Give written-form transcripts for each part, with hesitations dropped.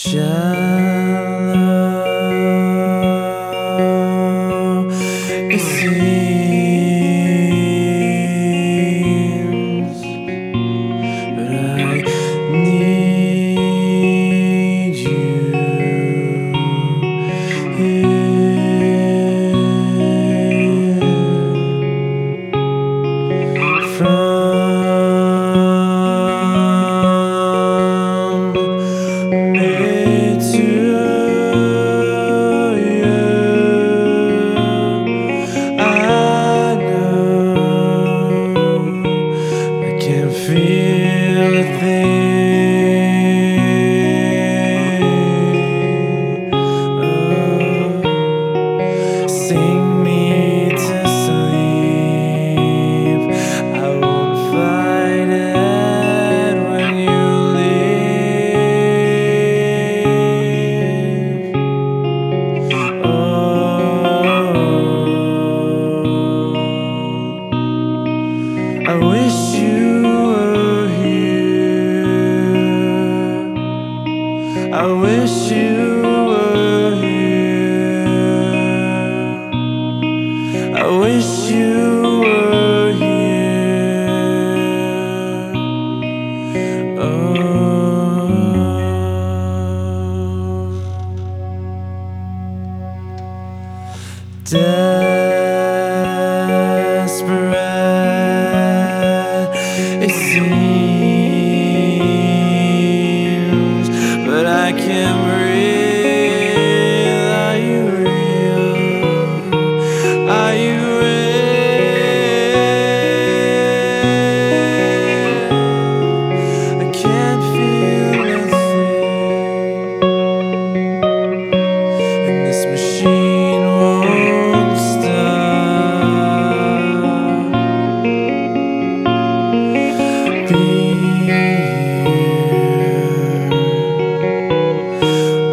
Shallow it seems, but I need you here. From me to you, I know I can feel a thing. Oh, sing me to sleep. I won't fight it when you leave. Oh, I wish you were here. I wish you were here. I wish you were here. Oh, desperate it seems, but I can't breathe. Are you real? Are you real? I can't feel a thing, and this machine won't stop. Be here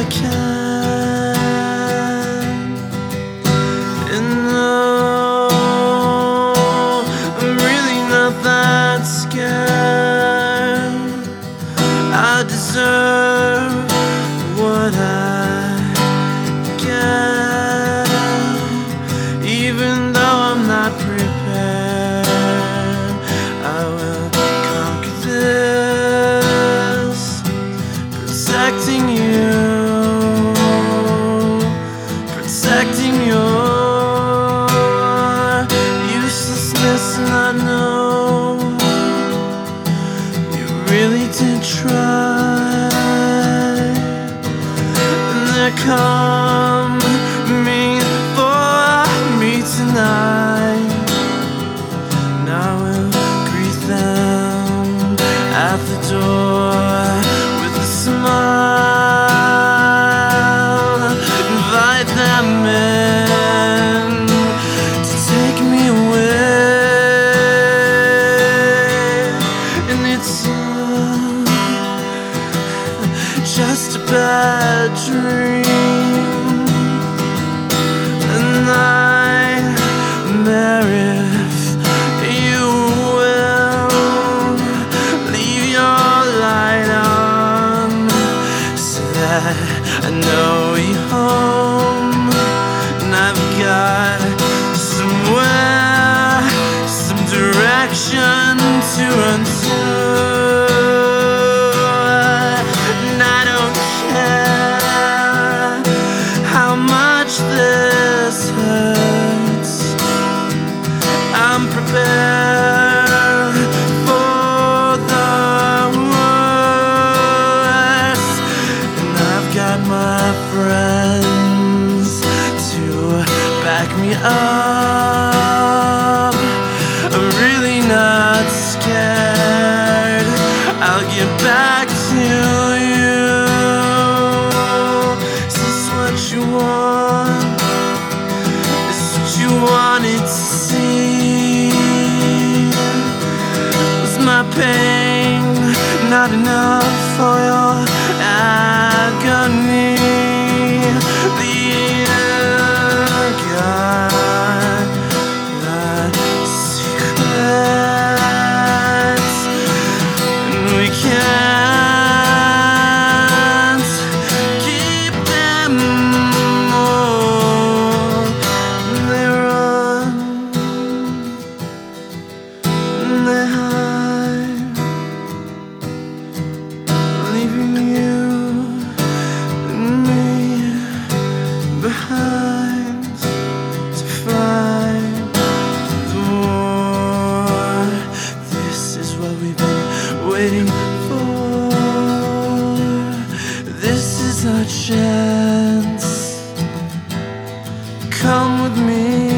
can. And no, I'm really not that scared. I deserve what I get, even though I'm not prepared. I will conquer this, protecting you, protecting your uselessness. And I know you really did try. And they're coming for me tonight, and I will greet them at the door with a smile, invite them in to take me away. And it's just a bad dream, and nightmare if you will leave your light on, so that I know you're home. And I've got somewhere, some direction to run to. And I don't care how much this hurts, I'm prepared for the worst. And I've got my friends to back me up. I'm really not scared. I'll get back to you. Is this what you want? Is this what you wanted to see? Was my pain not enough for your agony? Got secrets, and we can't keep them all. And they run, and they hide, leaving you and me behind to fight the war. This is what we've been waiting for. This is our chance. Come with me.